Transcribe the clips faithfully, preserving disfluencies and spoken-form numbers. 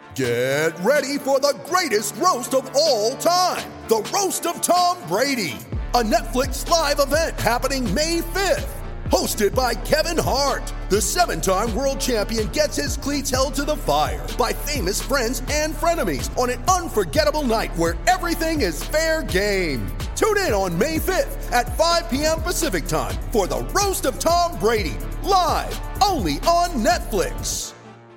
Get ready for the greatest roast of all time, the Roast of Tom Brady, a Netflix live event happening May fifth. Hosted by Kevin Hart, the seven-time world champion gets his cleats held to the fire by famous friends and frenemies on an unforgettable night where everything is fair game. Tune in on May fifth at five p.m. Pacific time for the Roast of Tom Brady, live only on Netflix.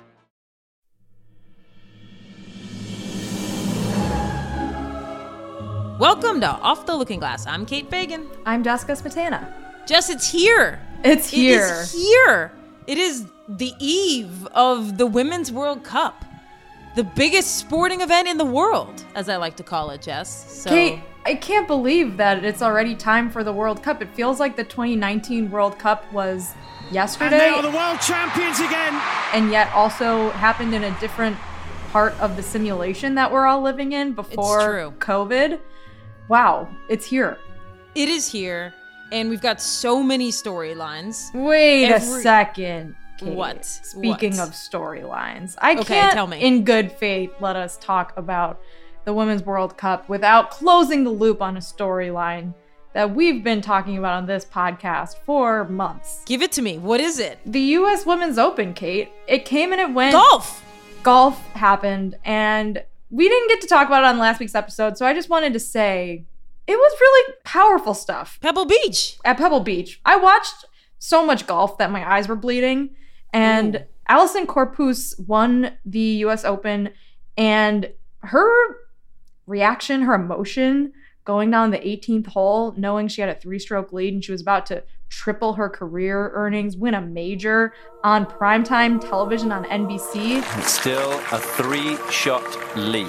Welcome to Off the Looking Glass. I'm Kate Fagan. I'm Jessica Smetana. Jess, it's here. It's here. It is here. It is the eve of the Women's World Cup, the biggest sporting event in the world, as I like to call it, Jess. So, Kate, I can't believe that it's already time for the World Cup. It feels like the twenty nineteen World Cup was yesterday. And they are the world champions again. And yet also happened in a different part of the simulation that we're all living in before It's true. COVID. Wow, it's here. It is here. And we've got so many storylines. Wait Every- a second. Kate. What? Speaking What? of storylines, I Okay, can't, tell me. in good faith, let us talk about the Women's World Cup without closing the loop on a storyline that we've been talking about on this podcast for months. Give it to me. What is it? The U S Women's Open, Kate. It came and it went. Golf! Golf happened, and we didn't get to talk about it on last week's episode, so I just wanted to say it was really powerful stuff. Pebble Beach. At Pebble Beach. I watched so much golf that my eyes were bleeding, and Ooh. Allison Corpus won the U S Open, and her reaction, her emotion going down the eighteenth hole, knowing she had a three-stroke lead and she was about to triple her career earnings, win a major on primetime television on N B C. It's still a three-shot lead.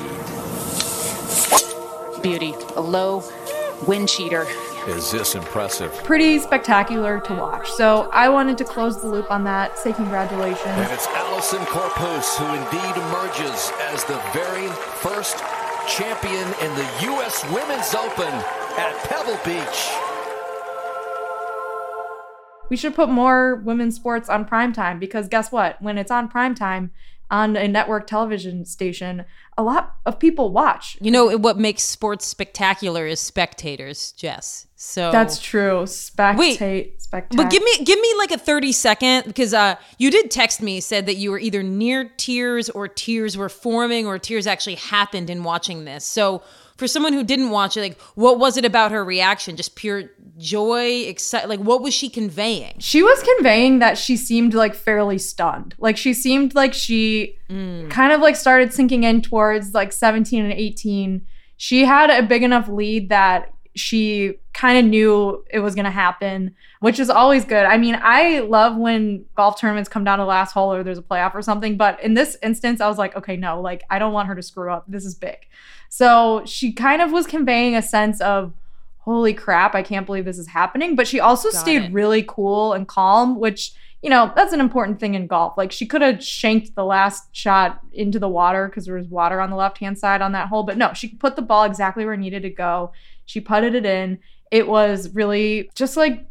Beauty, a low wind cheater. Is this impressive? Pretty spectacular to watch. So I wanted to close the loop on that. Say congratulations. And it's Allison Corpus who indeed emerges as the very first champion in the U S Women's Open at Pebble Beach. We should put more women's sports on primetime because guess what? When it's on primetime on a network television station, a lot of people watch. You know, what makes sports spectacular is spectators, Jess. So That's true. Spectate, Wait, spectac- But give me give me like a thirty second, because uh, you did text me, said that you were either near tears or tears were forming or tears actually happened in watching this. So for someone who didn't watch it, like, what was it about her reaction? Just pure joy, excitement? Like, what was she conveying? She was conveying that she seemed like fairly stunned. Like she seemed like she mm. kind of like started sinking in towards like seventeen and eighteen. She had a big enough lead that she kind of knew it was going to happen, which is always good. I mean, I love when golf tournaments come down to the last hole or there's a playoff or something. But in this instance, I was like, okay, no, like I don't want her to screw up. This is big. So she kind of was conveying a sense of, holy crap, I can't believe this is happening. But she also Got stayed it. really cool and calm, which, you know, that's an important thing in golf. Like she could have shanked the last shot into the water because there was water on the left-hand side on that hole. But no, she put the ball exactly where it needed to go. She putted it in. It was really just like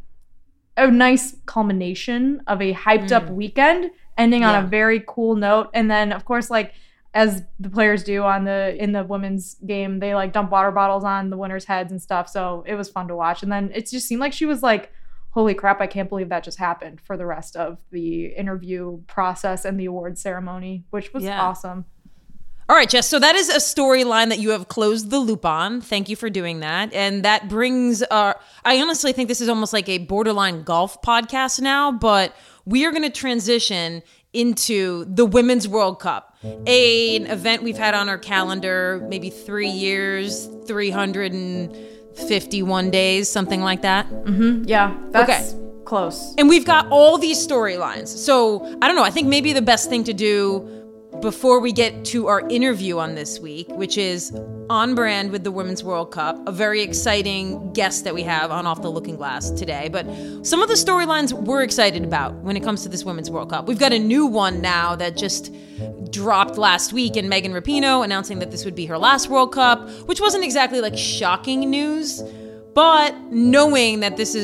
a nice culmination of a hyped up Mm. weekend, ending Yeah. on a very cool note. And then, of course, like, as the players do on the in the women's game, they like dump water bottles on the winners' heads and stuff. So it was fun to watch. And then it just seemed like she was like, holy crap, I can't believe that just happened for the rest of the interview process and the award ceremony, which was Yeah. awesome. All right, Jess, so that is a storyline that you have closed the loop on. Thank you for doing that. And that brings, uh, I honestly think this is almost like a borderline golf podcast now, but we are going to transition into the Women's World Cup, a, an event we've had on our calendar maybe three years, three hundred fifty-one days, something like that. Mm-hmm. Yeah, that's Okay. close. And we've got all these storylines. So I don't know. I think maybe the best thing to do before we get to our interview on this week, which is on brand with the Women's World Cup, a very exciting guest that we have on Off the Looking Glass today. But some of the storylines we're excited about when it comes to this Women's World Cup. We've got a new one now that just dropped last week in Megan Rapinoe announcing that this would be her last World Cup, which wasn't exactly like shocking news. But knowing that this is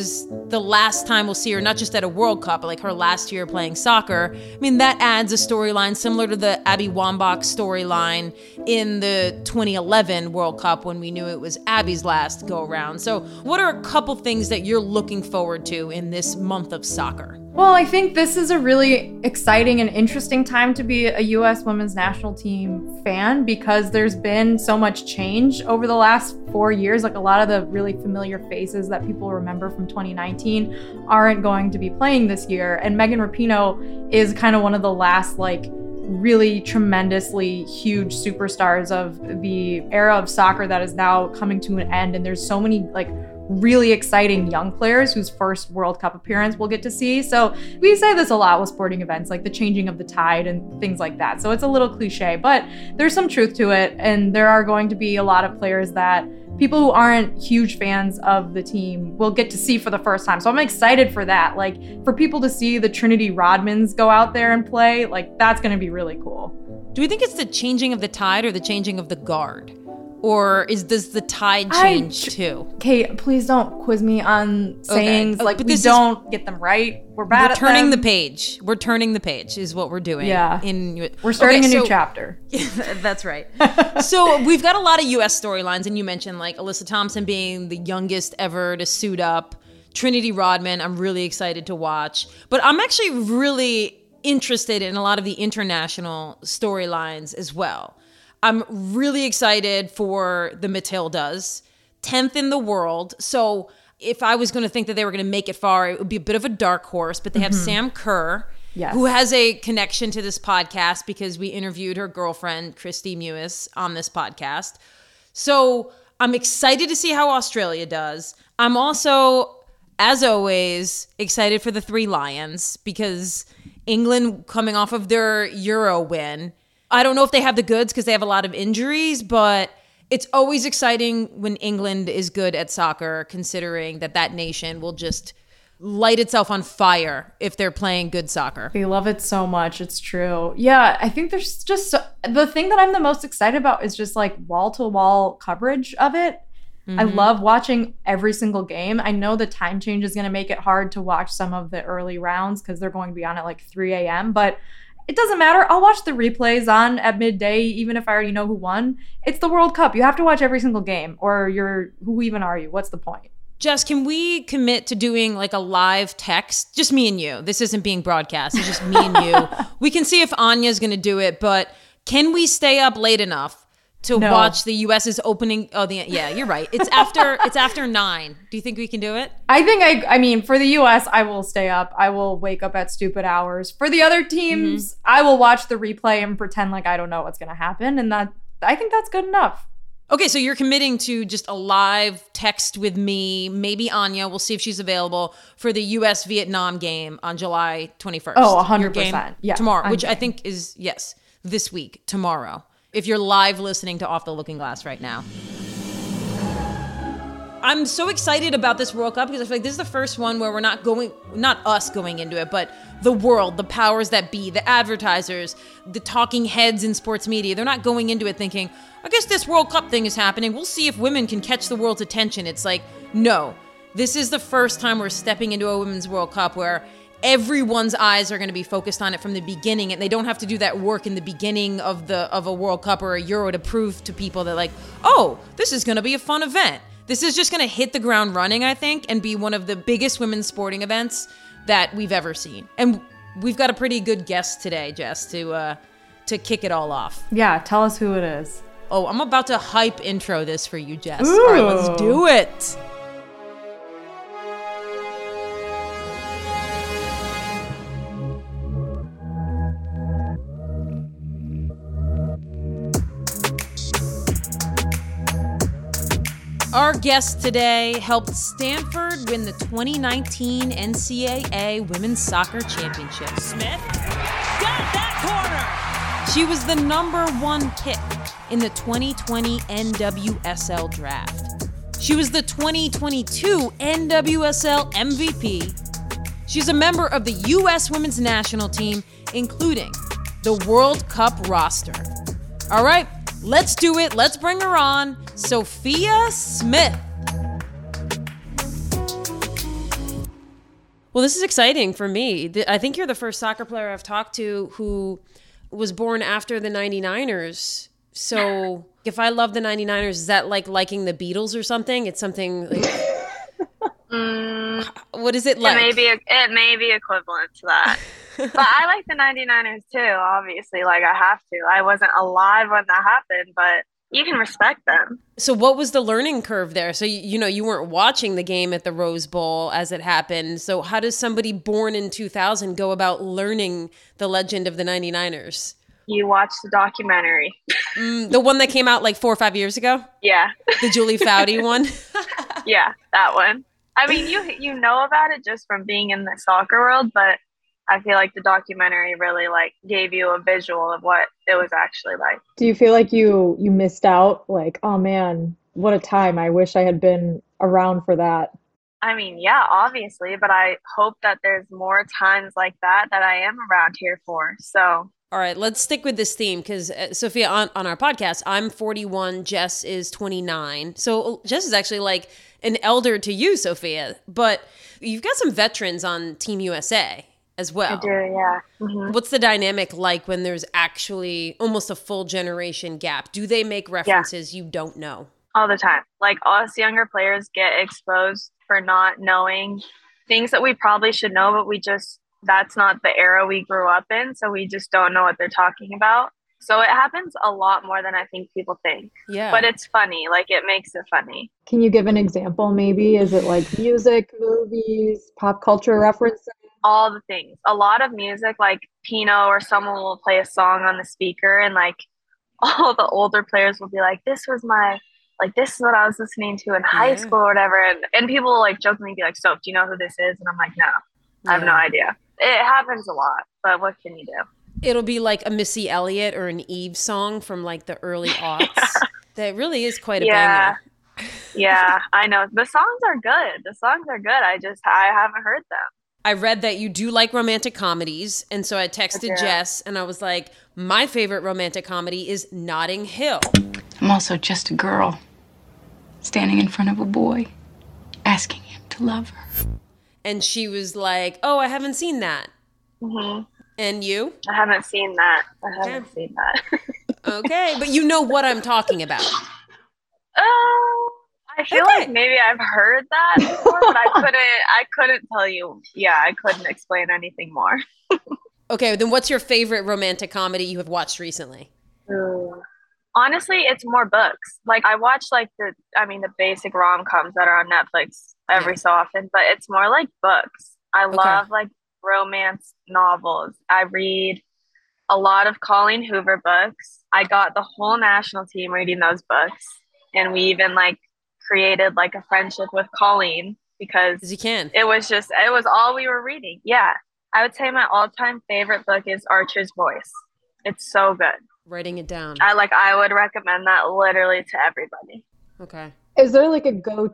the last time we'll see her, not just at a World Cup, but like her last year playing soccer. I mean, that adds a storyline similar to the Abby Wambach storyline in the twenty eleven World Cup when we knew it was Abby's last go around. So what are a couple things that you're looking forward to in this month of soccer? Well, I think this is a really exciting and interesting time to be a U S women's national team fan because there's been so much change over the last four years. Like a lot of the really familiar faces that people remember from twenty nineteen aren't going to be playing this year. And Megan Rapinoe is kind of one of the last like really tremendously huge superstars of the era of soccer that is now coming to an end. And there's so many like really exciting young players whose first World Cup appearance we'll get to see. So we say this a lot with sporting events, like the changing of the tide and things like that. So it's a little cliche, but there's some truth to it. And there are going to be a lot of players that people who aren't huge fans of the team will get to see for the first time. So I'm excited for that. Like for people to see the Trinity Rodmans go out there and play, like that's going to be really cool. Do we think it's the changing of the tide or the changing of the guard? Or is does the tide change I, too? Kate, please don't quiz me on sayings. Okay. Like but we don't is, get them right. We're bad we're at turning them. the page. We're turning the page is what we're doing. Yeah. In, we're starting okay, a new so, chapter. That's right. So we've got a lot of U S storylines, and you mentioned like Alyssa Thompson being the youngest ever to suit up. Trinity Rodman, I'm really excited to watch. But I'm actually really interested in a lot of the international storylines as well. I'm really excited for the Matildas, tenth in the world. So if I was going to think that they were going to make it far, it would be a bit of a dark horse. But they have mm-hmm. Sam Kerr, yes. who has a connection to this podcast because we interviewed her girlfriend, Christy Mewis, on this podcast. So I'm excited to see how Australia does. I'm also, as always, excited for the Three Lions because England, coming off of their Euro win, I don't know if they have the goods because they have a lot of injuries, but it's always exciting when England is good at soccer, considering that that nation will just light itself on fire if they're playing good soccer. They love it so much. It's true. Yeah, I think there's just so, the thing that I'm the most excited about is just like wall-to-wall coverage of it. Mm-hmm. I love watching every single game. I know the time change is going to make it hard to watch some of the early rounds because they're going to be on at like three a.m., but it doesn't matter. I'll watch the replays on at midday, even if I already know who won. It's the World Cup. You have to watch every single game, or you're, who even are you? What's the point? Jess, can we commit to doing like a live text? Just me and you. This isn't being broadcast. It's just me and you. We can see if Anya's going to do it, but can we stay up late enough to no. watch the U S's opening? Oh, the yeah, you're right. It's after it's after nine. Do you think we can do it? I think I. I mean, for the U S, I will stay up. I will wake up at stupid hours. For the other teams, mm-hmm. I will watch the replay and pretend like I don't know what's going to happen, and that I think that's good enough. Okay, so you're committing to just a live text with me, maybe Anya. We'll see if she's available for the U S Vietnam game on July twenty-first. Oh, one hundred percent. Yeah, tomorrow, I'm which game. I think is yes, this week, tomorrow. If you're live listening to Off the Looking Glass right now. I'm so excited about this World Cup because I feel like this is the first one where we're not going, not us going into it, but the world, the powers that be, the advertisers, the talking heads in sports media. They're not going into it thinking, I guess this World Cup thing is happening. We'll see if women can catch the world's attention. It's like, no, this is the first time we're stepping into a Women's World Cup where everyone's eyes are going to be focused on it from the beginning, and they don't have to do that work in the beginning of the of a World Cup or a Euro to prove to people that like, oh, this is going to be a fun event. This is just going to hit the ground running, I think, and be one of the biggest women's sporting events that we've ever seen. And we've got a pretty good guest today, Jess, to uh, to kick it all off. Yeah, tell us who it is. Oh, I'm about to hype intro this for you, Jess. Ooh. All right, let's do it. Our guest today helped Stanford win the twenty nineteen N C double A Women's Soccer Championship. Smith got that corner. She was the number one pick in the twenty twenty N W S L draft. She was the twenty twenty-two N W S L M V P. She's a member of the U S Women's National Team, including the World Cup roster. All right, let's do it. Let's bring her on. Sophia Smith. Well, this is exciting for me. I think you're the first soccer player I've talked to who was born after the ninety-niners. So if I love the ninety-niners, is that like liking the Beatles or something? It's something like... Mm, what is it like? It may be, it may be equivalent to that. But I like the ninety-niners too, obviously. Like, I have to. I wasn't alive when that happened, but you can respect them. So what was the learning curve there? So, you, you know, you weren't watching the game at the Rose Bowl as it happened. So how does somebody born in two thousand go about learning the legend of the ninety-niners? You watch the documentary. Mm, the one that came out like four or five years ago? Yeah. The Julie Foudy one? Yeah, that one. I mean, you you know about it just from being in the soccer world, but I feel like the documentary really like gave you a visual of what it was actually like. Do you feel like you you missed out? Like, oh man, what a time. I wish I had been around for that. I mean, yeah, obviously, but I hope that there's more times like that that I am around here for. So, all right, let's stick with this theme because, uh, Sophia, on, on our podcast, I'm forty-one, Jess is twenty-nine. So Jess is actually like an elder to you, Sophia, but you've got some veterans on Team U S A as well. I do, yeah. Mm-hmm. What's the dynamic like when there's actually almost a full generation gap? Do they make references yeah. you don't know? All the time. Like, us younger players get exposed for not knowing things that we probably should know, but we just, that's not the era we grew up in, so we just don't know what they're talking about. So it happens a lot more than I think people think. Yeah. But it's funny. Like, it makes it funny. Can you give an example maybe? Is it like music, movies, pop culture references? All the things. A lot of music, like Pino or someone will play a song on the speaker and like all the older players will be like, this was my, like, this is what I was listening to in high yeah. school or whatever. And, and people will like jokingly be like, so do you know who this is? And I'm like, no, yeah. I have no idea. It happens a lot, but what can you do? It'll be like a Missy Elliott or an Eve song from like the early aughts. Yeah. That really is quite a yeah. banger. Yeah, I know. The songs are good. The songs are good. I just, I haven't heard them. I read that you do like romantic comedies. And so I texted I Jess and I was like, my favorite romantic comedy is Notting Hill. I'm also just a girl standing in front of a boy asking him to love her. And she was like, oh, I haven't seen that. Mm-hmm. And you? I haven't seen that. I haven't okay. seen that. Okay, but you know what I'm talking about. Oh, uh, I feel okay. like maybe I've heard that before, but I couldn't. I couldn't tell you. Yeah, I couldn't explain anything more. Okay, then what's your favorite romantic comedy you have watched recently? Ooh. Honestly, it's more books. Like, I watch like the, I mean, the basic rom-coms that are on Netflix every yeah. so often, but it's more like books. I okay. love like romance novels. I read a lot of Colleen Hoover books. I got the whole national team reading those books, and we even like created like a friendship with Colleen because you can. It was just, it was all we were reading. Yeah, I would say my all-time favorite book is Archer's Voice. It's so good. Writing it down. I like. I would recommend that literally to everybody. Okay. Is there like a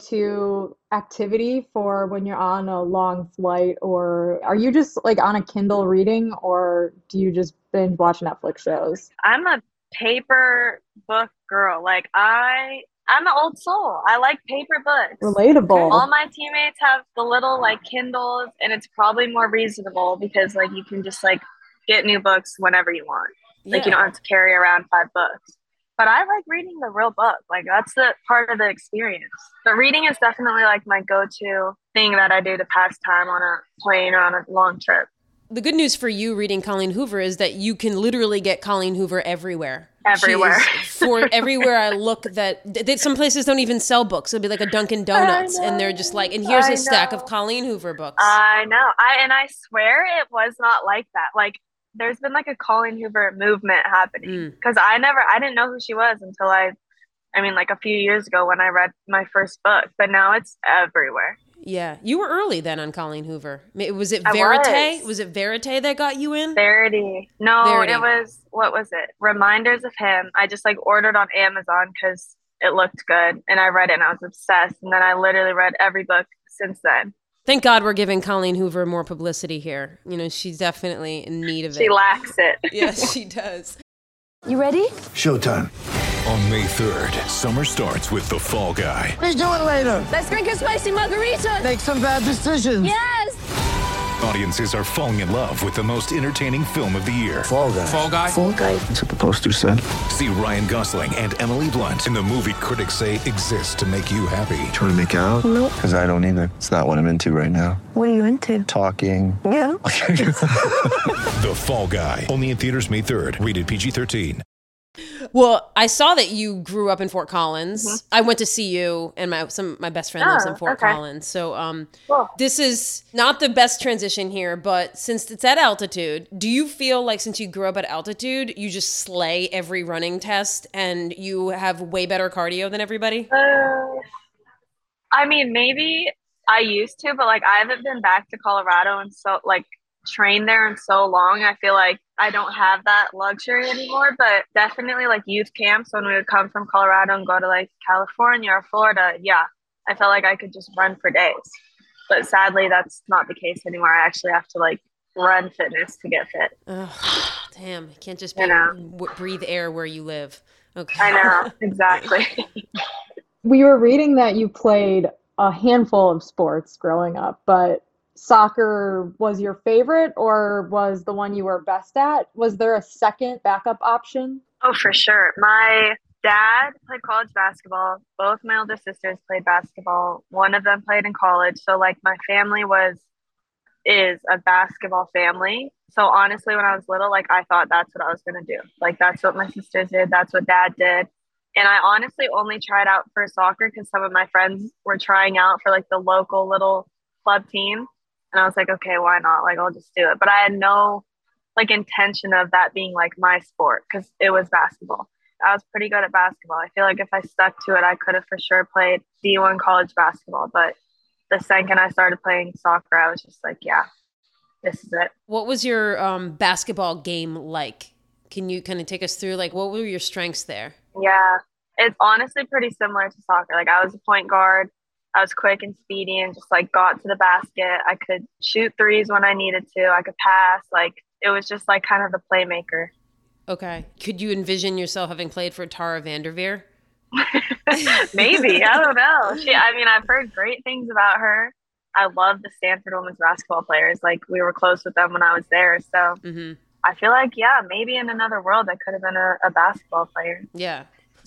go-to activity for when you're on a long flight, or are you just like on a Kindle reading, or do you just binge watch Netflix shows? I'm a paper book girl. Like I, I'm an old soul. I like paper books. Relatable. All my teammates have the little like Kindles, and it's probably more reasonable because like you can just like get new books whenever you want. Like yeah. you don't have to carry around five books. But I like reading the real book. Like, that's the part of the experience. But reading is definitely, like, my go-to thing that I do to pass time on a plane or on a long trip. The good news for you reading Colleen Hoover is that you can literally get Colleen Hoover everywhere. Everywhere. For everywhere I look that, that some places don't even sell books. It'll be like a Dunkin' Donuts. And they're just like, and here's I a stack know. of Colleen Hoover books. I know. I And I swear it was not like that. Like, there's been like a Colleen Hoover movement happening because mm. I never, I didn't know who she was until I, I mean, like a few years ago when I read my first book, but now it's everywhere. Yeah. You were early then on Colleen Hoover. Was it Verite? Was. was it Verite that got you in? Verity. No, Verity. It was, what was it? Reminders of Him. I just like ordered on Amazon because it looked good and I read it and I was obsessed. And then I literally read every book since then. Thank God we're giving Colleen Hoover more publicity here. You know, she's definitely in need of it. She lacks it. Yes, she does. You ready? Showtime. On May third, summer starts with The Fall Guy. Let's do it later. Let's drink a spicy margarita. Make some bad decisions. Yes. Audiences are falling in love with the most entertaining film of the year. Fall Guy. Fall Guy? Fall Guy. That's what the poster said. See Ryan Gosling and Emily Blunt in the movie critics say exists to make you happy. Trying to make it out? Nope. Because I don't either. It's not what I'm into right now. What are you into? Talking. Yeah. The Fall Guy. Only in theaters May third. Rated P G thirteen. Well, I saw that you grew up in Fort Collins. Mm-hmm. I went to see you, and my some my best friend Oh, lives in Fort okay. Collins. So, um, Cool. this is not the best transition here, but since it's at altitude, do you feel like since you grew up at altitude, you just slay every running test and you have way better cardio than everybody? Uh, I mean, maybe I used to, but like I haven't been back to Colorado and so like trained there in so long. I feel like I don't have that luxury anymore, but definitely like youth camps when we would come from Colorado and go to like California or Florida. Yeah, I felt like I could just run for days, but sadly that's not the case anymore. I actually have to like run fitness to get fit. Ugh, damn, you can't just be, You know. w- breathe air where you live. Okay. I know, exactly. We were reading that you played a handful of sports growing up, but soccer was your favorite or was the one you were best at? Was there a second backup option? Oh, for sure. My dad played college basketball. Both my older sisters played basketball. One of them played in college. So like my family was, is a basketball family. So honestly, when I was little, like I thought that's what I was going to do. Like that's what my sisters did. That's what dad did. And I honestly only tried out for soccer because some of my friends were trying out for like the local little club team. And I was like, okay, why not? Like, I'll just do it. But I had no like intention of that being like my sport because it was basketball. I was pretty good at basketball. I feel like if I stuck to it, I could have for sure played D one college basketball. But the second I started playing soccer, I was just like, yeah, this is it. What was your um, basketball game like? Can you kind of take us through, like, what were your strengths there? Yeah, it's honestly pretty similar to soccer. Like I was a point guard. I was quick and speedy and just like got to the basket. I could shoot threes when I needed to. I could pass. Like it was just like kind of the playmaker. Okay. Could you envision yourself having played for Tara Vanderveer? Maybe. I don't know. She, I mean, I've heard great things about her. I love the Stanford women's basketball players. Like we were close with them when I was there. So Mm-hmm. I feel like, yeah, maybe in another world I could have been a, a basketball player. Yeah.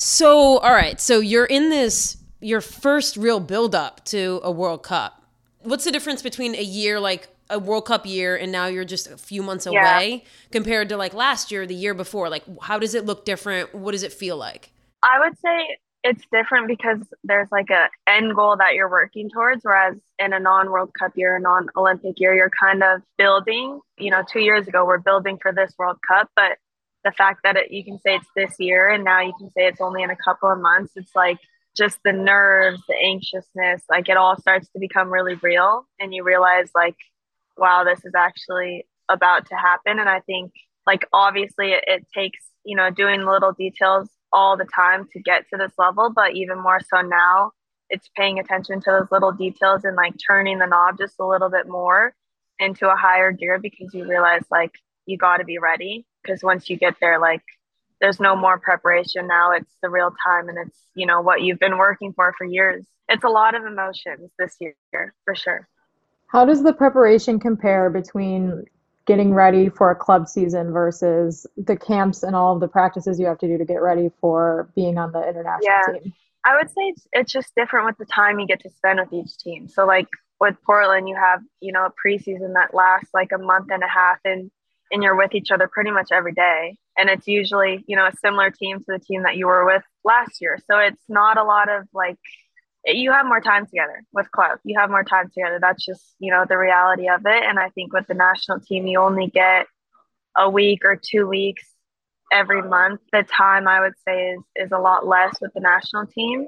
So, all right. So you're in this, your first real build up to a World Cup. What's the difference between a year, like a World Cup year, and now you're just a few months Yeah. away compared to like last year, the year before? Like, how does it look different? What does it feel like? I would say it's different because there's like a end goal that you're working towards, whereas in a non-World Cup year, a non-Olympic year, you're kind of building. You know, two years ago, we're building for this World Cup, but the fact that it, you can say it's this year and now you can say it's only in a couple of months, it's like just the nerves, the anxiousness, like it all starts to become really real. And you realize like, wow, this is actually about to happen. And I think like, obviously it, it takes, you know, doing little details all the time to get to this level, but even more so now, it's paying attention to those little details and like turning the knob just a little bit more into a higher gear because you realize like you got to be ready because once you get there, like there's no more preparation now. It's the real time and it's, you know, what you've been working for for years. It's a lot of emotions this year for sure. How does the preparation compare between getting ready for a club season versus the camps and all of the practices you have to do to get ready for being on the international Yeah. team? I would say it's, it's just different with the time you get to spend with each team. So like with Portland, you have, you know, a preseason that lasts like a month and a half and, and you're with each other pretty much every day. And it's usually, you know, a similar team to the team that you were with last year. So it's not a lot of like, you have more time together with club. You have more time together. That's just, you know, the reality of it. And I think with the national team, you only get a week or two weeks every month. The time I would say is, is a lot less with the national team.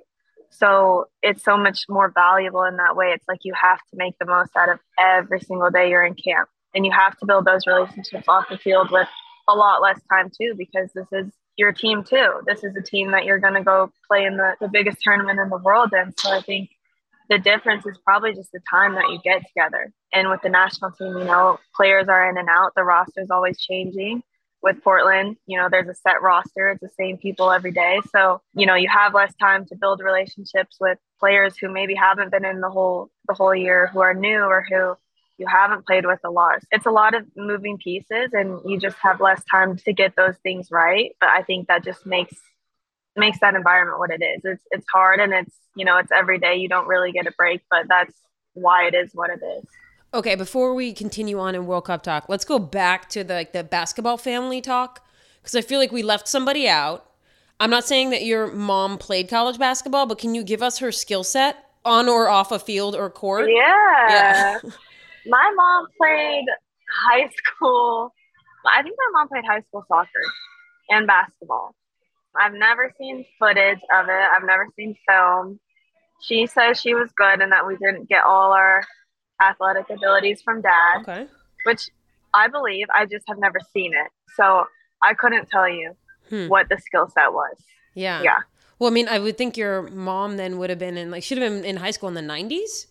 So it's so much more valuable in that way. It's like you have to make the most out of every single day you're in camp. And you have to build those relationships off the field with a lot less time too, because this is your team too. This is a team that you're going to go play in the, the biggest tournament in the world. And so I think the difference is probably just the time that you get together. And with the national team, you know, players are in and out. The roster is always changing. With Portland, you know, there's a set roster. It's the same people every day. So, you know, you have less time to build relationships with players who maybe haven't been in the whole the whole year, who are new or who you haven't played with a lot. It's a lot of moving pieces and you just have less time to get those things right. But I think that just makes makes that environment what it is. It's it's hard and it's, you know, it's every day. You don't really get a break, but that's why it is what it is. Okay, before we continue on in World Cup talk, let's go back to the like the basketball family talk, because I feel like we left somebody out. I'm not saying that your mom played college basketball, but can you give us her skill set on or off a field or court? Yeah. Yeah. My mom played high school. I think my mom played high school soccer and basketball. I've never seen footage of it. I've never seen film. She says she was good and that we didn't get all our athletic abilities from dad, Okay. which I believe. I just have never seen it. So I couldn't tell you Hmm. what the skill set was. Yeah. Yeah. Well, I mean, I would think your mom then would have been in, like, should have been in high school in the nineties.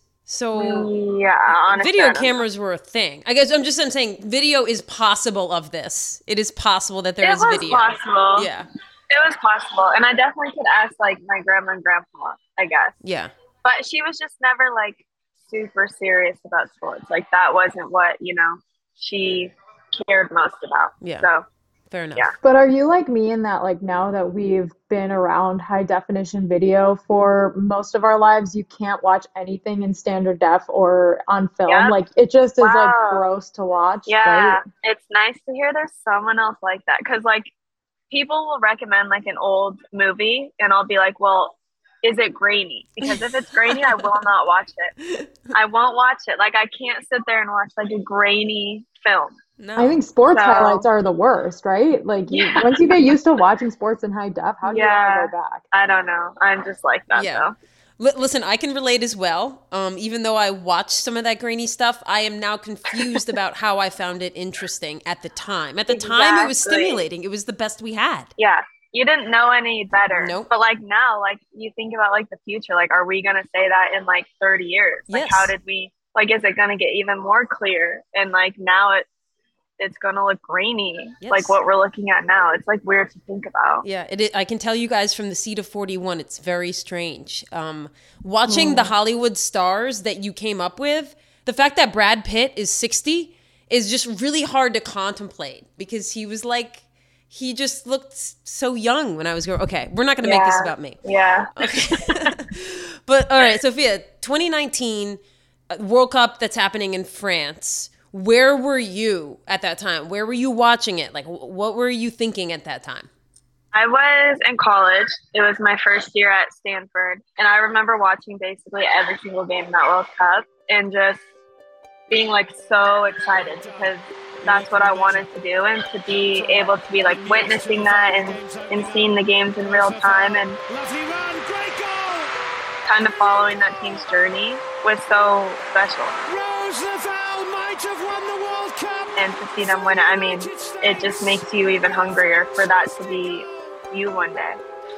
So Yeah, honestly, video I don't know. cameras were a thing. I guess I'm just I'm saying video is possible of this. It is possible that there It is was video. possible. Yeah. It was possible. And I definitely could ask, like, my grandma and grandpa, I guess. Yeah. But she was just never, like, super serious about sports. Like, that wasn't what, you know, she cared most about. Yeah. So, Fair enough. yeah. But are you like me in that, like, now that we've been around high definition video for most of our lives, you can't watch anything in standard def or on film? Yep. Like, it just is like Wow. gross to watch. Yeah. Right? It's nice to hear there's someone else like that. Because, like, people will recommend, like, an old movie, and I'll be like, well, is it grainy? Because if it's grainy, I will not watch it. I won't watch it. Like, I can't sit there and watch, like, a grainy film. No. I think sports So- highlights are the worst, right? Like, you, Yeah. once you get used to watching sports in high def, how do Yeah. you want to go back? I don't know. I'm just like that, Yeah. though. Li- listen, I can relate as well. Um, even though I watched some of that grainy stuff, I am now confused about how I found it interesting at the time. At the time, it was Exactly. stimulating. It was the best we had. Yeah. You didn't know any better. Nope. But, like, now, like, you think about, like, the future. Like, are we going to say that in, like, thirty years? Like, Yes. how did we, like, is it going to get even more clear? And, like, now it it's going to look grainy, Yes. like what we're looking at now. It's, like, weird to think about. Yeah, it, it, I can tell you guys from the seat of forty-one, it's very strange. Um, watching the Hollywood stars that you came up with, the fact that Brad Pitt is sixty is just really hard to contemplate because he was like, he just looked s- so young when I was growing. Okay, we're not going to make this Yeah. about me. Yeah. But all right, Sophia, twenty nineteen uh, World Cup that's happening in France. Where were you at that time? Where were you watching it? Like, wh- what were you thinking at that time? I was in college. It was my first year at Stanford. And I remember watching basically every single game in that World Cup and just being, like, so excited because that's what I wanted to do, and to be able to be, like, witnessing that and, and seeing the games in real time and kind of following that team's journey was so special. And to see them win it, I mean, it just makes you even hungrier for that to be you one day.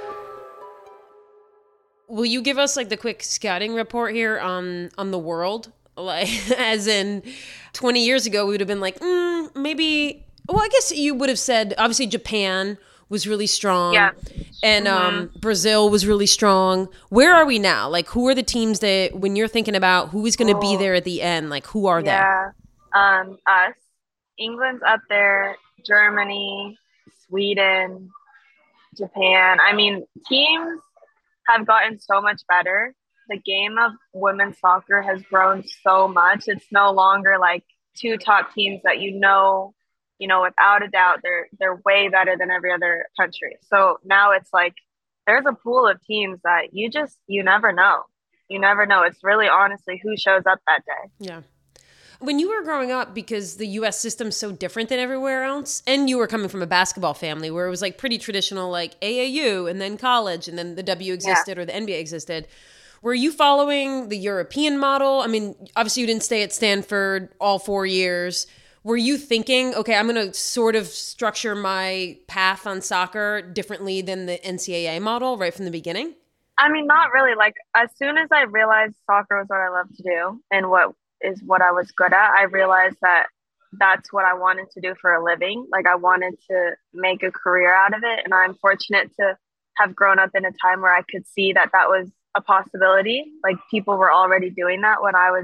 Will you give us like the quick scouting report here on on the world? Like, as in, twenty years ago, we would have been like, mm, maybe. Well, I guess you would have said obviously Japan was really strong, Yeah. and um, Brazil was really strong. Where are we now? Like, who are the teams that when you're thinking about who is going to be there at the end? Like, who are they? Yeah, um, us. England's up there. Germany, Sweden, Japan. I mean, teams have gotten so much better. The game of women's soccer has grown so much. It's no longer like two top teams that you know, you know, without a doubt, they're they're way better than every other country. So now it's like there's a pool of teams that you just you never know. You never know. It's really honestly who shows up that day. Yeah. When you were growing up, because the U S system's so different than everywhere else, and you were coming from a basketball family where it was like pretty traditional, like A A U and then college and then the W existed or the N B A existed, were you following the European model? I mean, obviously you didn't stay at Stanford all four years. Were you thinking, okay, I'm going to sort of structure my path on soccer differently than the N C A A model right from the beginning? I mean, not really. Like, as soon as I realized soccer was what I love to do and what is what I was good at, I realized that that's what I wanted to do for a living. Like, I wanted to make a career out of it. And I'm fortunate to have grown up in a time where I could see that that was a possibility. Like, people were already doing that when I was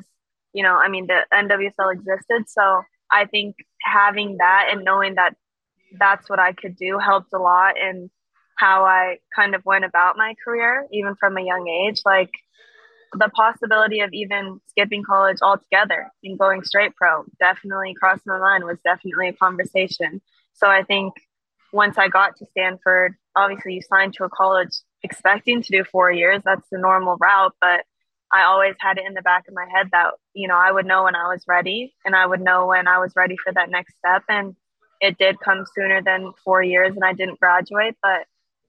you know, I mean, the N W S L existed. So I think having that and knowing that that's what I could do helped a lot in how I kind of went about my career, even from a young age. Like the possibility of even skipping college altogether and going straight pro definitely crossed my mind, was definitely a conversation. So I think once I got to Stanford, obviously you signed to a college expecting to do four years. That's the normal route. But I always had it in the back of my head that, you know, I would know when I was ready, and I would know when I was ready for that next step. And it did come sooner than four years and I didn't graduate, but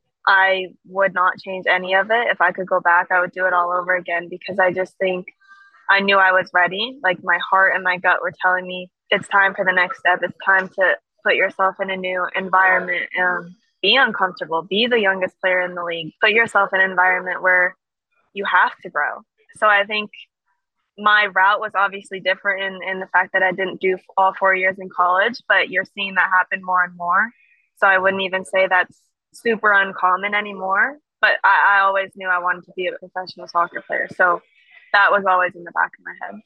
I would not change any of it. If I could go back, I would do it all over again, because I just think I knew I was ready. Like my heart and my gut were telling me it's time for the next step. It's time to put yourself in a new environment and be uncomfortable, be the youngest player in the league, put yourself in an environment where you have to grow. So I think my route was obviously different in, in the fact that I didn't do all four years in college, but you're seeing that happen more and more. So I wouldn't even say that's super uncommon anymore, but I, I always knew I wanted to be a professional soccer player. So that was always in the back of my head.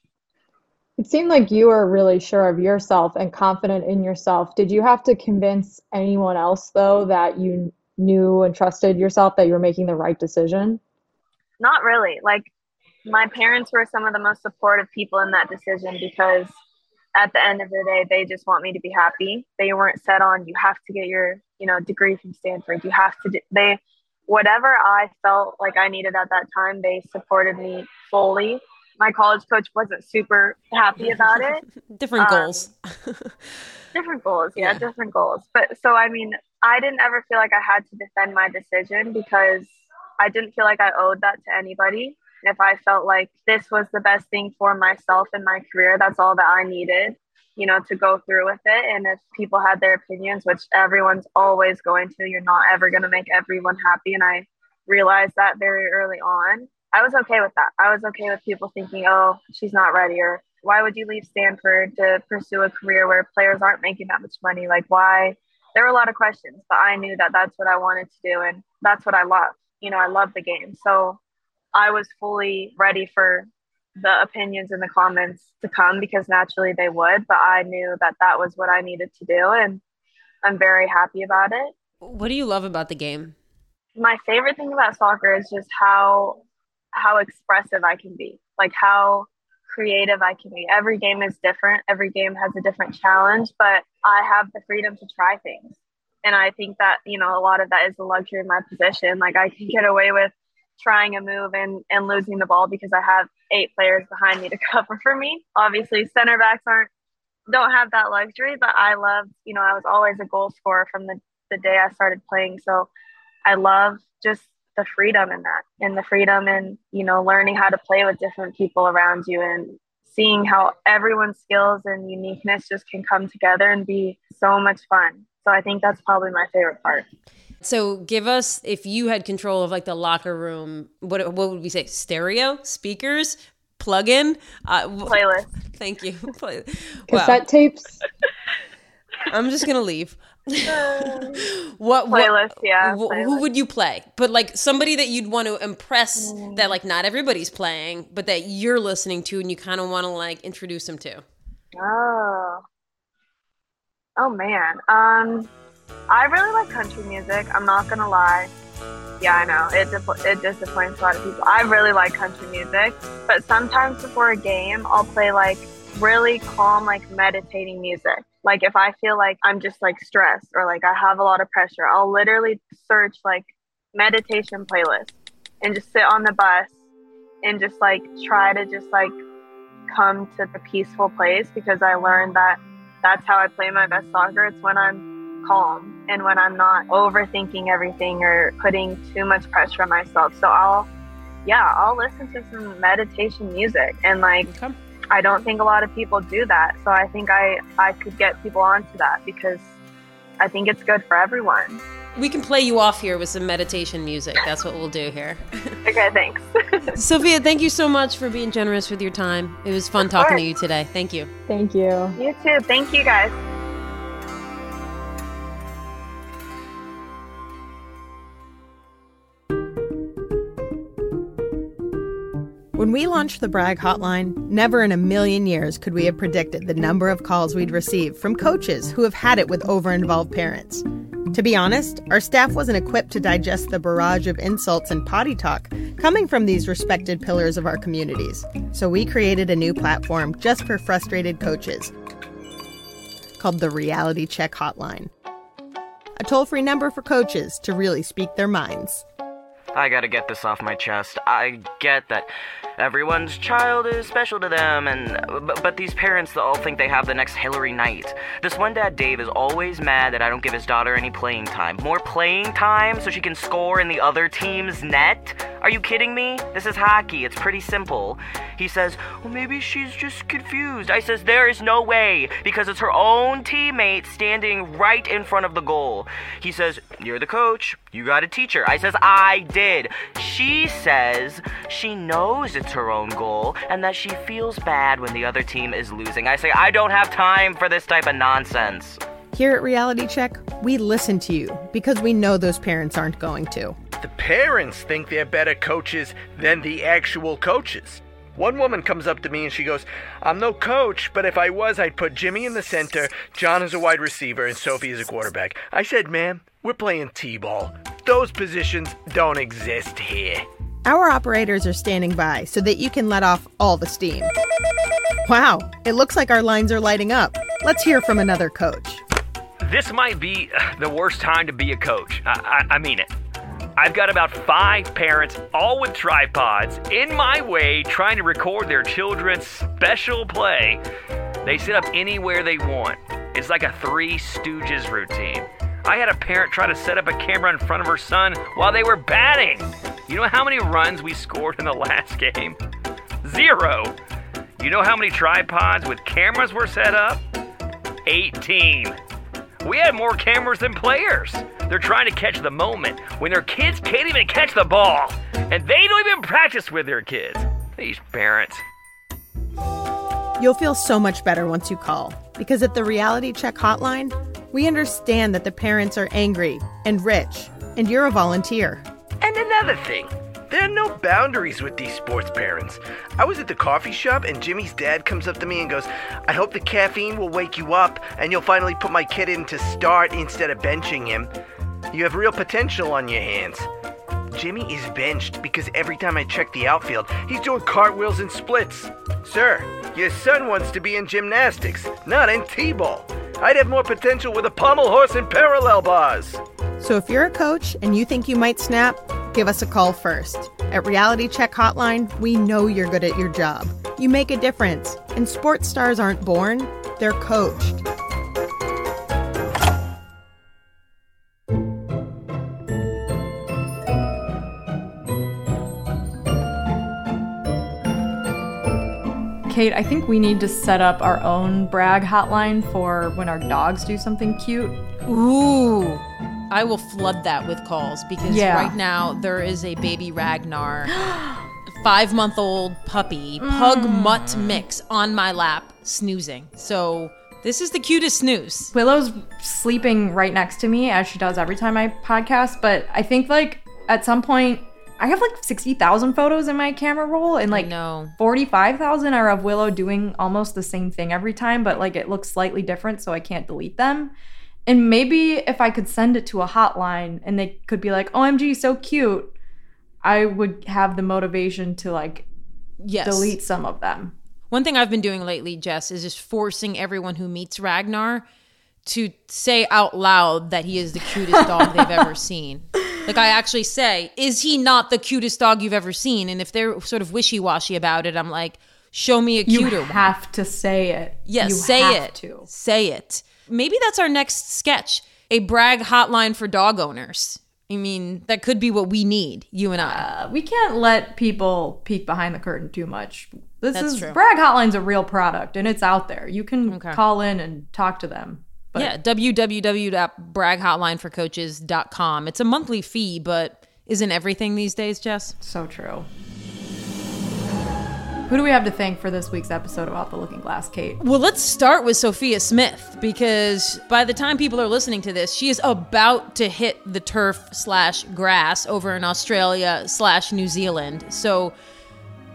It seemed like you were really sure of yourself and confident in yourself. Did you have to convince anyone else, though, that you knew and trusted yourself, that you were making the right decision? Not really. Like, my parents were some of the most supportive people in that decision, because at the end of the day, they just want me to be happy. They weren't set on, you have to get your, you know, degree from Stanford. You have to do, they, whatever I felt like I needed at that time, they supported me fully. My college coach wasn't super happy about it. Different um, goals. different goals. Yeah, Yeah. different goals. But so, I mean, I didn't ever feel like I had to defend my decision, because I didn't feel like I owed that to anybody. If I felt like this was the best thing for myself and my career, that's all that I needed, you know, to go through with it. And if people had their opinions, which everyone's always going to, you're not ever going to make everyone happy. And I realized that very early on. I was okay with that. I was okay with people thinking, oh, she's not ready, or why would you leave Stanford to pursue a career where players aren't making that much money? Like, why? There were a lot of questions, but I knew that that's what I wanted to do. And that's what I love. You know, I love the game. So I was fully ready for the opinions and the comments to come, because naturally they would, but I knew that that was what I needed to do. And I'm very happy about it. What do you love about the game? My favorite thing about soccer is just how, how expressive I can be, like how creative I can be. Every game is different. Every game has a different challenge, but I have the freedom to try things. And I think that, you know, a lot of that is the luxury of my position. Like I can get away with trying a move and, and losing the ball because I have eight players behind me to cover for me. Obviously, center backs aren't don't have that luxury, but I love, you know, I was always a goal scorer from the, the day I started playing. So I love just the freedom in that, and the freedom in, you know, learning how to play with different people around you and seeing how everyone's skills and uniqueness just can come together and be so much fun. So I think that's probably my favorite part. So give us, if you had control of like the locker room, what what would we say? Stereo, speakers, plug-in, uh, playlist. Thank you. Play, Cassette wow. tapes. I'm just gonna leave. what playlist? What, yeah. Wh- playlist. Who would you play? But like somebody that you'd want to impress, mm. that like not everybody's playing, but that you're listening to and you kind of want to like introduce them to. Oh. Oh man. Um. I really like country music. I'm not gonna lie. Yeah, I know it di- it disappoints a lot of people. I really like country music, but sometimes before a game, I'll play like really calm, like meditating music. Like if I feel like I'm just like stressed or like I have a lot of pressure, I'll literally search like meditation playlist and just sit on the bus and just like try to just like come to the peaceful place, because I learned that that's how I play my best soccer. It's when I'm calm and when I'm not overthinking everything or putting too much pressure on myself. So I'll, yeah, I'll listen to some meditation music, and like, okay. I don't think a lot of people do that. So I think I, I could get people onto that, because I think it's good for everyone. We can play you off here with some meditation music. That's what we'll do here. Okay, thanks. Sophia, thank you so much for being generous with your time. It was fun talking to you today. Thank you. Thank you. You too. Thank you, guys. When we launched the Brag Hotline, never in a million years could we have predicted the number of calls we'd receive from coaches who have had it with over-involved parents. To be honest, our staff wasn't equipped to digest the barrage of insults and potty talk coming from these respected pillars of our communities. So we created a new platform just for frustrated coaches called the Reality Check Hotline. A toll-free number for coaches to really speak their minds. I gotta get this off my chest. I get that everyone's child is special to them, and but, but these parents all think they have the next Hillary Knight. This one dad, Dave, is always mad that I don't give his daughter any playing time. More playing time so she can score in the other team's net? Are you kidding me? This is hockey. It's pretty simple. He says, well, maybe she's just confused. I says, there is no way, because it's her own teammate standing right in front of the goal. He says, you're the coach. You gotta teach her. I says, I did. She says she knows it's her own goal and that she feels bad when the other team is losing. I say, I don't have time for this type of nonsense. Here at Reality Check, we listen to you because we know those parents aren't going to. The parents think they're better coaches than the actual coaches. One woman comes up to me and she goes, I'm no coach, but if I was, I'd put Jimmy in the center, John is a wide receiver, and Sophie is a quarterback. I said, ma'am, we're playing T-ball. Those positions don't exist here. Our operators are standing by so that you can let off all the steam. Wow, it looks like our lines are lighting up. Let's hear from another coach. This might be the worst time to be a coach. I, I, I mean it. I've got about five parents, all with tripods, in my way trying to record their children's special play. They sit up anywhere they want. It's like a Three Stooges routine. I had a parent try to set up a camera in front of her son while they were batting. You know how many runs we scored in the last game? Zero. You know how many tripods with cameras were set up? eighteen. We had more cameras than players. They're trying to catch the moment when their kids can't even catch the ball. And they don't even practice with their kids. These parents. You'll feel so much better once you call. Because at the Reality Check Hotline, we understand that the parents are angry and rich. And you're a volunteer. And another thing. There are no boundaries with these sports parents. I was at the coffee shop and Jimmy's dad comes up to me and goes, I hope the caffeine will wake you up and you'll finally put my kid in to start instead of benching him. You have real potential on your hands. Jimmy is benched because every time I check the outfield, he's doing cartwheels and splits. Sir, your son wants to be in gymnastics, not in T-ball. I'd have more potential with a pommel horse and parallel bars. So if you're a coach and you think you might snap, give us a call first. At Reality Check Hotline, we know you're good at your job. You make a difference. And sports stars aren't born, they're coached. Kate, I think we need to set up our own brag hotline for when our dogs do something cute. Ooh. I will flood that with calls because yeah. right now there is a baby Ragnar, five-month-old puppy, pug mutt mix on my lap, snoozing. So this is the cutest snooze. Willow's sleeping right next to me, as she does every time I podcast, but I think, like, at some point, I have, like, sixty thousand photos in my camera roll, and, like, forty-five thousand are of Willow doing almost the same thing every time, but, like, it looks slightly different, so I can't delete them. And maybe if I could send it to a hotline and they could be like, O M G, so cute, I would have the motivation to, like, yes. delete some of them. One thing I've been doing lately, Jess, is just forcing everyone who meets Ragnar to say out loud that he is the cutest dog they've ever seen. Like, I actually say, is he not the cutest dog you've ever seen? And if they're sort of wishy-washy about it, I'm like, show me a cuter one. You have one. to say it. Yes, you say have it. To. Say it. Maybe that's our next sketch, a brag hotline for dog owners. I mean, that could be what we need, you and I. Uh, we can't let people peek behind the curtain too much. This That's is true. Brag Hotline's a real product, and it's out there. You can Okay. call in and talk to them. But yeah, w w w dot brag hotline for coaches dot com. It's a monthly fee, but isn't everything these days, Jess? So true. Who do we have to thank for this week's episode about the Looking Glass, Kate? Well, let's start with Sophia Smith, because by the time people are listening to this, she is about to hit the turf slash grass over in Australia slash New Zealand. So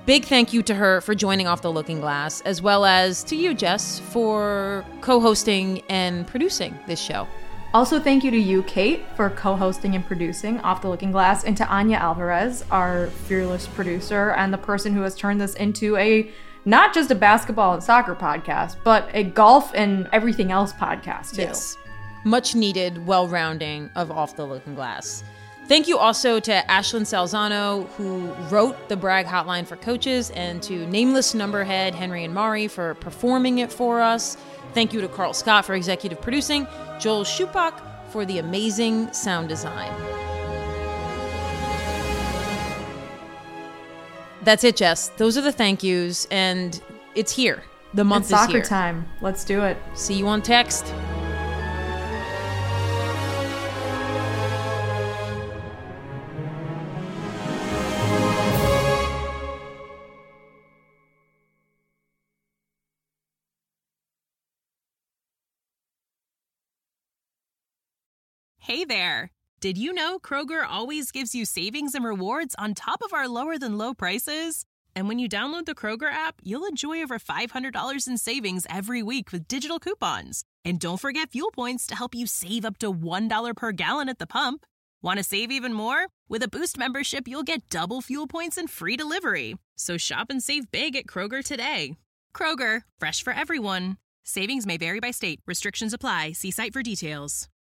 Big thank you to her for joining Off the Looking Glass, as well as to you, Jess, for co-hosting and producing this show. Also, thank you to you, Kate, for co-hosting and producing Off the Looking Glass, and to Anya Alvarez, our fearless producer, and the person who has turned this into a not just a basketball and soccer podcast, but a golf and everything else podcast, too. Yes. Much needed well-rounding of Off the Looking Glass. Thank you also to Ashlyn Salzano, who wrote the Brag Hotline for coaches, and to Nameless Numberhead Henry and Mari for performing it for us. Thank you to Carl Scott for executive producing, Joel Schupak for the amazing sound design. That's it, Jess. Those are the thank yous, and it's here. The month it's is soccer here. time. Let's do it. See you on text. Hey there! Did you know Kroger always gives you savings and rewards on top of our lower-than-low prices? And when you download the Kroger app, you'll enjoy over five hundred dollars in savings every week with digital coupons. And don't forget fuel points to help you save up to one dollar per gallon at the pump. Want to save even more? With a Boost membership, you'll get double fuel points and free delivery. So shop and save big at Kroger today. Kroger, fresh for everyone. Savings may vary by state. Restrictions apply. See site for details.